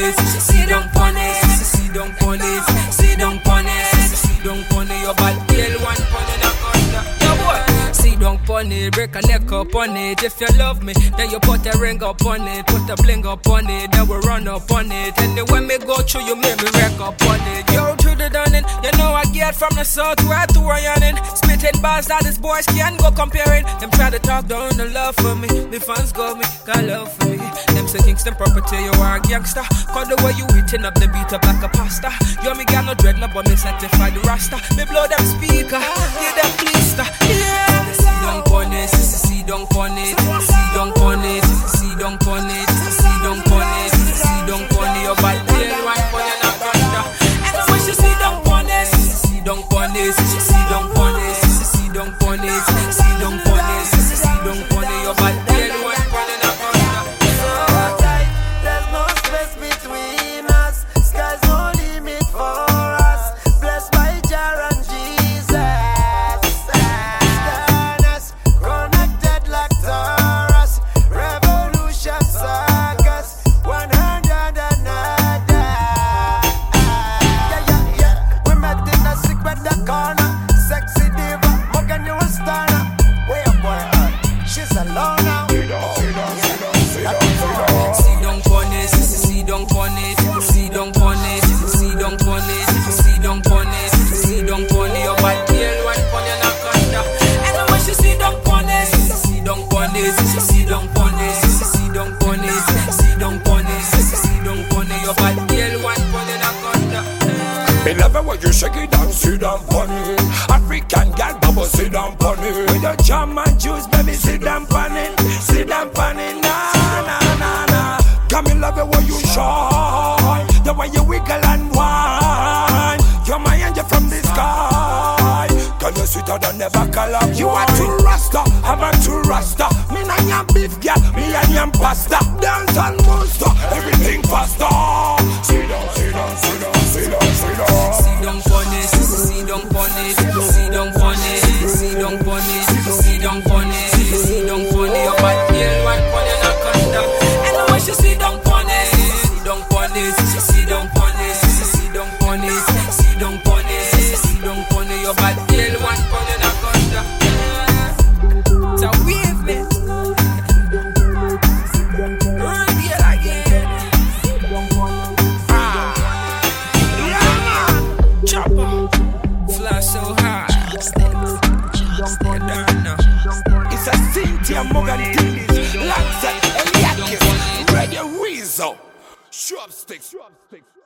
it, sit down on it, sit down on it, sit down on it, sit down on it. Your bad girl one on it, yo boy. Sit down on it, break a neck up on it. If you love me, then you put a ring up on it, put a bling up on it, then we run up on it. And then when me go through, you make me wreck up on it. Yo to the dunning, you know I get from the south right to Ryan. Spitting bars that these boys can't go comparing. Them try to talk down the love for me. The fans got me, got love for me. Them say Kingston property, you are a gangster. Cause the way you eating up the beat up like a pasta. You me got no dreadlock, but me certify the rasta. Me blow them speaker, give them blister. Yeah. See down on it, see down on it, see down on it, see down on it, see down on it, see down on it. Your bad girl right on your anaconda. And when she see down on it, see down on it, see down on it, see down on it, see down on it, see down on it. Your bad girl right on your anaconda. So tight, there's no space between us. Sky's no limit for us. Blessed by Jah and Jesus. Stand us connected like Taurus. Revolution circus, 100 another. Yeah. We met in a secret corner. Sexy diva, Morgan, you a star now. Way up, boy, she's alone now. See down on it, see down on it, see down on it, see down on it, see down on it, see down on it. Your bad girl one on your anaconda. And when she see down on it, see down on it, see down on it, see down on it, see down on it, see down on it. Your bad girl one on your anaconda. Me love it when you shake it down, sit down on it. African girl, bubble, sit down on it. With your jam and juice, baby, sit down on it, sit down on it. Nah, nah, nah, nah. Come me love it when you shine, the way you wiggle and whine. You're my angel from the sky. Can you sweeter than ever color? You are too rasta, I'm a too rasta. Me and your beef girl, me and your pasta. Dance and monster, everything faster. Sit down, sit down, sit down, sit down, sit down. See down on it, see down on it, see down on it, see down on it, see down on it, see down on it. Your bad girl one on your anaconda. And when she see down on it, see down on it, see down on it, see down on it, see down on it, see down on it. Your bad girl one on your anaconda. So wave me, reveal again. Chopper, fly so high. It's a Cynthia Morgan Dillis, Lancet, Eliakis, Radio Weasel, Shrub Sticks.